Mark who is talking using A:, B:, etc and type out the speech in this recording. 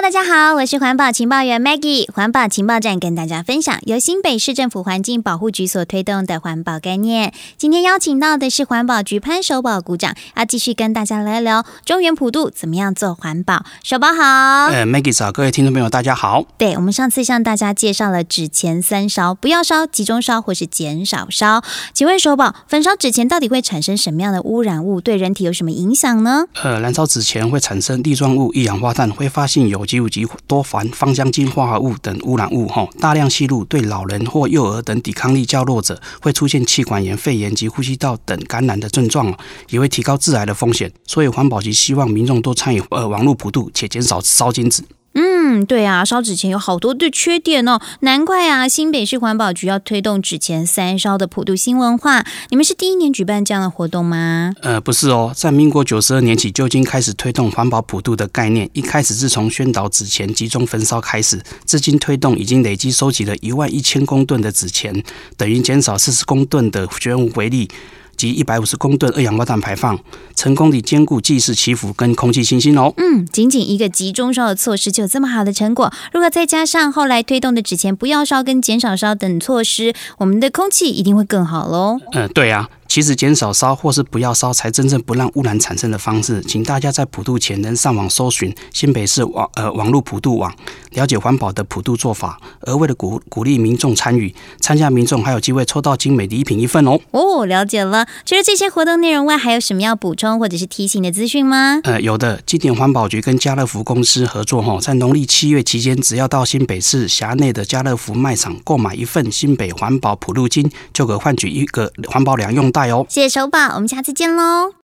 A: 大家好，我是环保情报员 Maggie。环保情报站跟大家分享由新北市政府环境保护局所推动的环保概念。今天邀请到的是环保局潘守保股长，要继续跟大家聊聊中元普渡怎么样做环保。守保好。
B: Maggie 早，各位听众朋友大家好。
A: 对，我们上次向大家介绍了纸钱3烧，不要烧、集中烧或是减少烧。请问守保，焚烧纸钱到底会产生什么样的污染物，对人体有什么影响呢？
B: 燃烧纸钱会产生粒状物、一氧化碳、挥发性有机物及多酚、芳香精化合物等污染物。大量吸入对老人或幼儿等抵抗力较弱者会出现气管炎、肺炎及呼吸道等感染的症状，也会提高致癌的风险。所以环保局希望民众多参与网络普渡，且减少烧金纸。
A: 对啊，烧纸钱有好多的缺点哦，难怪啊，新北市环保局要推动纸钱3烧的普渡新文化。你们是第一年举办这样的活动吗？
B: 不是哦，在民国92年起就已经开始推动环保普渡的概念。一开始是从宣导纸钱集中焚烧开始，至今推动已经累积收集了11000公吨的纸钱，等于减少40公吨的悬浮微粒及150公吨二氧化碳排放，成功地兼顾祭祀祈福跟空气清新哦。
A: 仅仅一个集中烧的措施就有这么好的成果，如果再加上后来推动的纸钱不要烧跟减少烧等措施，我们的空气一定会更好咯。
B: 对啊。其实减少烧或是不要烧才真正不让污染产生的方式，请大家在普渡前能上网搜寻新北市网络普渡网，了解环保的普渡做法。而为了鼓励民众参与，参加民众还有机会抽到精美礼品1份哦。
A: 了解了。除了这些活动内容外，还有什么要补充或者是提醒的资讯吗？
B: 有的。今年环保局跟家乐福公司合作，在农历7月期间，只要到新北市辖内的家乐福卖场购买1份新北环保普渡金，就可换取1个环保2用袋哦。
A: 谢谢守保，我们下次见喽。